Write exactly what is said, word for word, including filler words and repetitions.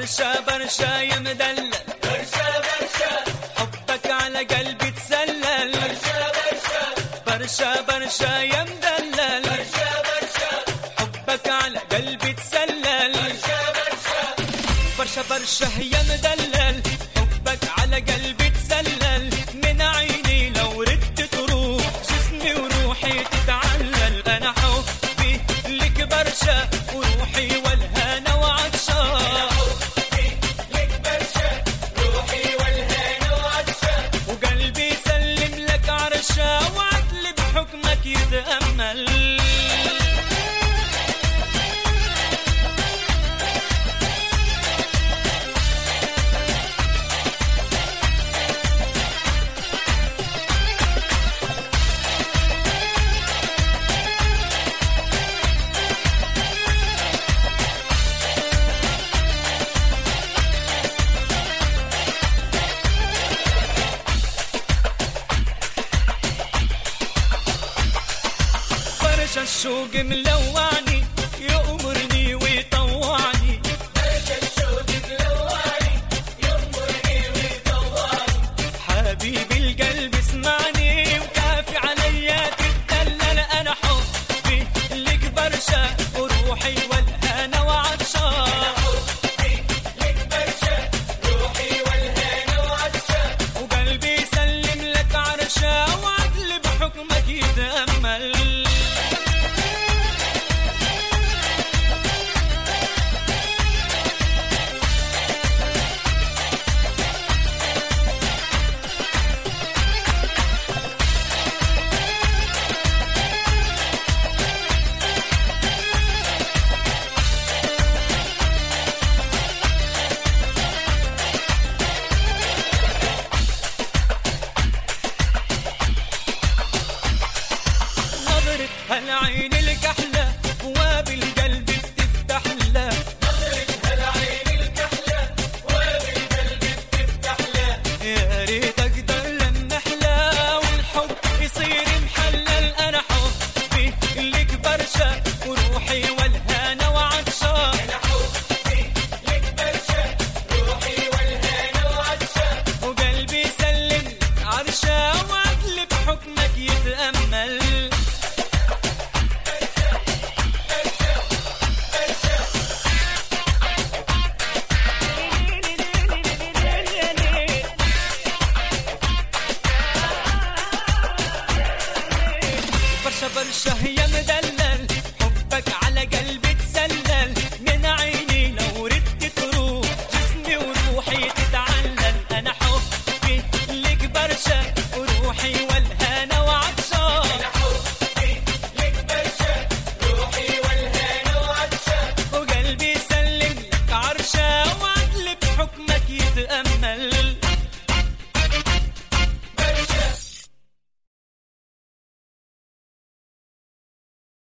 برشا برشا يا مدلل، برشا برشا حبك على قلبي تسلل، برشا برشا برشا برشا يا مدلل، برشا برشا حبك على قلبي تسلل، برشا برشا برشا برشا يا مدلل، حبك على قلبي تسلل، من عيني لو ردت تروح جسمي وروحي تتعلل، انا حبي لك برشا وروحي والهنا وعطشان، لك برشا روحي والهنا وعطشان، وقلبي يسلم لك عرشا وعدل بحكمك يتأمل. برشا الشوق ملوعني يأمرني ويطوعني، برشا الشوق ملوعني يأمرني ويطوعني، حبيبي القلب اسمعني وكافي عليا تتدلل، انا حبي لك برشا وروحي والهنا وعطشان، لك برشا روحي والهنا وعطشان، وقلبي يسلم لك عرشا وعدل بحكمك يتأمل. هالعين الكحلة بواب القلب بتفتح له، نظرة هالعين الكحلة بواب القلب بتفتح له، يا ريت اقدر لنحلى والحب يصير محلل، انا حبي لك برشا وروحي والهنا وعطشان، أنا حبي لك برشا روحي والهنا وعطشان، وقلبي يسلم عرشا وعدل بحكمك يتأمل. برشا برشا